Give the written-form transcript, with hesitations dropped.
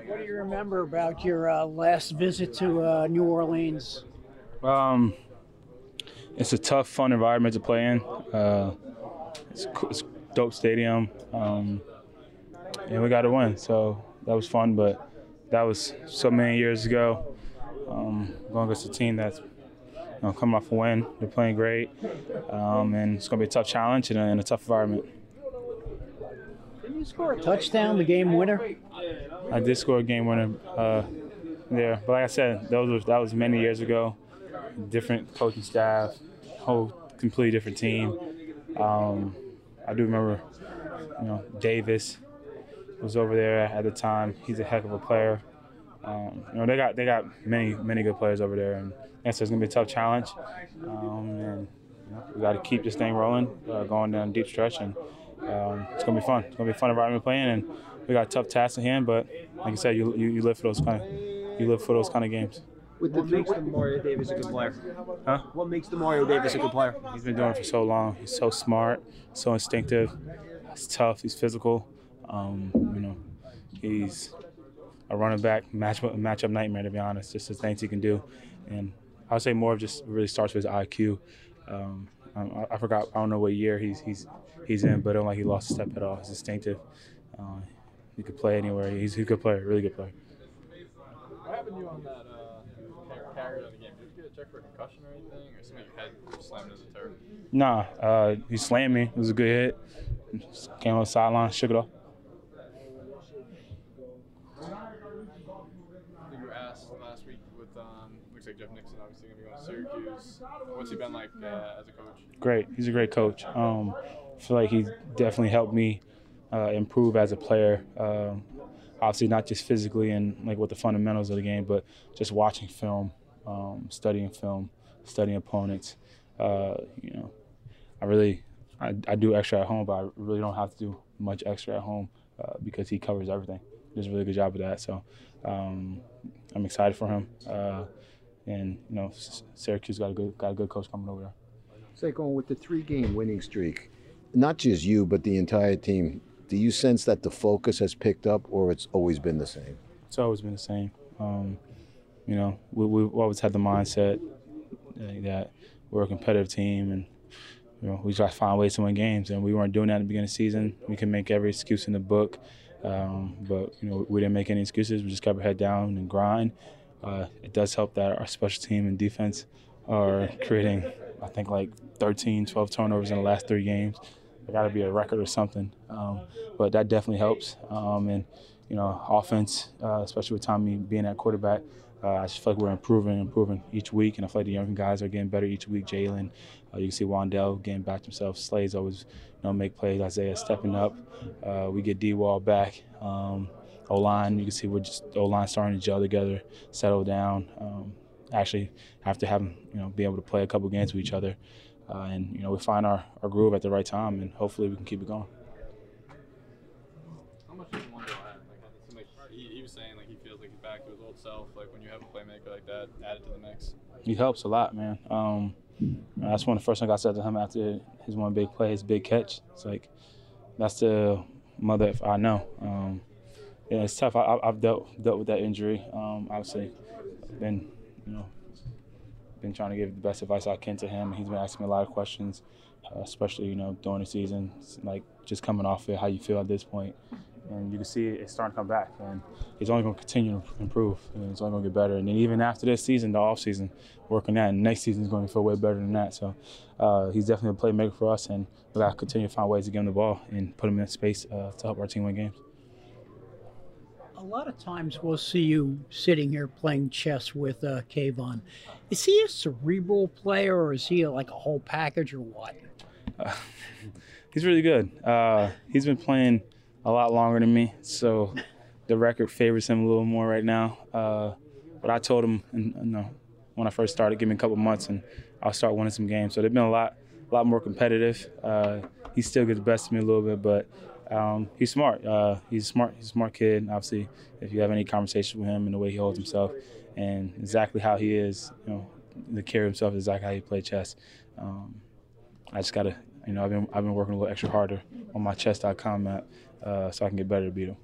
What do you remember about your last visit to New Orleans? Um, it's a tough, fun environment to play in. It's a dope stadium, and we got to win. So that was fun, but that was so many years ago. Going against a team that's coming off a win, they're playing great, and it's going to be a tough challenge in a tough environment. Did you score a touchdown, the game winner? I did score a game winner there, but like I said, that was many years ago. Different coaching staff, whole completely different team. I do remember, Davis was over there at the time. He's a heck of a player. They got many good players over there, and it's gonna be a tough challenge. And we got to keep this thing rolling, going down deep stretch, and it's gonna be fun. It's gonna be a fun environment playing, and we got tough tasks at hand. But like I said, you live for those kind of games. What makes the Mario Davis a good player? Huh? What makes the Mario Davis a good player? He's been doing it for so long. He's so smart, so instinctive. He's tough. He's physical. He's a running back matchup nightmare, to be honest. Just the things he can do, and I would say more of just really starts with his IQ. I forgot. I don't know what year he's in, but I don't like he lost a step at all. He's instinctive. He could play anywhere. He's a good player, really good player. What happened to you on that carry on the game? Did you get a check for a concussion or anything, or something your head slammed into the turf? Nah, he slammed me. It was a good hit. Just came on the sideline, shook it off. You were asked last week with looks like Jeff Nixon obviously going to be going to Syracuse. What's he been like as a coach? Great. He's a great coach. I feel like he definitely helped me improve as a player. Obviously, not just physically and like with the fundamentals of the game, but just watching film, studying opponents. I do extra at home, but I really don't have to do much extra at home because he covers everything. He does a really good job of that. So I'm excited for him. And Syracuse got a good coach coming over there. Saquon, with the 3-game winning streak, not just you, but the entire team, do you sense that the focus has picked up, or it's always been the same? It's always been the same. We've always had the mindset that we're a competitive team, and we try to find ways to win games, and we weren't doing that at the beginning of the season. We can make every excuse in the book, but we didn't make any excuses. We just kept our head down and grind. It does help that our special team and defense are creating, I think, like 13, 12 turnovers in the last 3 games. It got to be a record or something, but that definitely helps. And offense, especially with Tommy being at quarterback, I just feel like we're improving each week, and I feel like the younger guys are getting better each week. Jalen, you can see Wandell getting back to himself. Slade's always make plays. Isaiah stepping up. We get D-Wall back. O-line, you can see we're just O-line starting to gel together, settle down. Actually, after having be able to play a couple games with each other, and we find our groove at the right time, and hopefully we can keep it going. How much does Wandell add? He was saying he feels like he's back to his old self. Like when you have a playmaker like that added to the mix. He helps a lot, man. That's one of the first things I said to him after his one big play, his big catch. It's like that's the mother I know. Yeah, it's tough. I've dealt with that injury. Obviously, been trying to give the best advice I can to him. He's been asking me a lot of questions, especially during the season, like just coming off it, how you feel at this point, and you can see it's starting to come back. And he's only going to continue to improve, and it's only going to get better. And then even after this season, the off season, working that, and next season is going to feel way better than that. So he's definitely a playmaker for us, and we got to continue to find ways to get him the ball and put him in space to help our team win games. A lot of times we'll see you sitting here playing chess with Kayvon. Is he a cerebral player, or is he like a whole package, or what? He's really good. He's been playing a lot longer than me, so the record favors him a little more right now. But I told him, when I first started, give me a couple months and I'll start winning some games. So they've been a lot more competitive. He still gets the best of me a little bit, but he's smart. He's a smart kid. Obviously, if you have any conversation with him and the way he holds himself and exactly how he is, the carry himself is exactly how he plays chess. I just gotta, I've been working a little extra harder on my chess.com app so I can get better to beat him.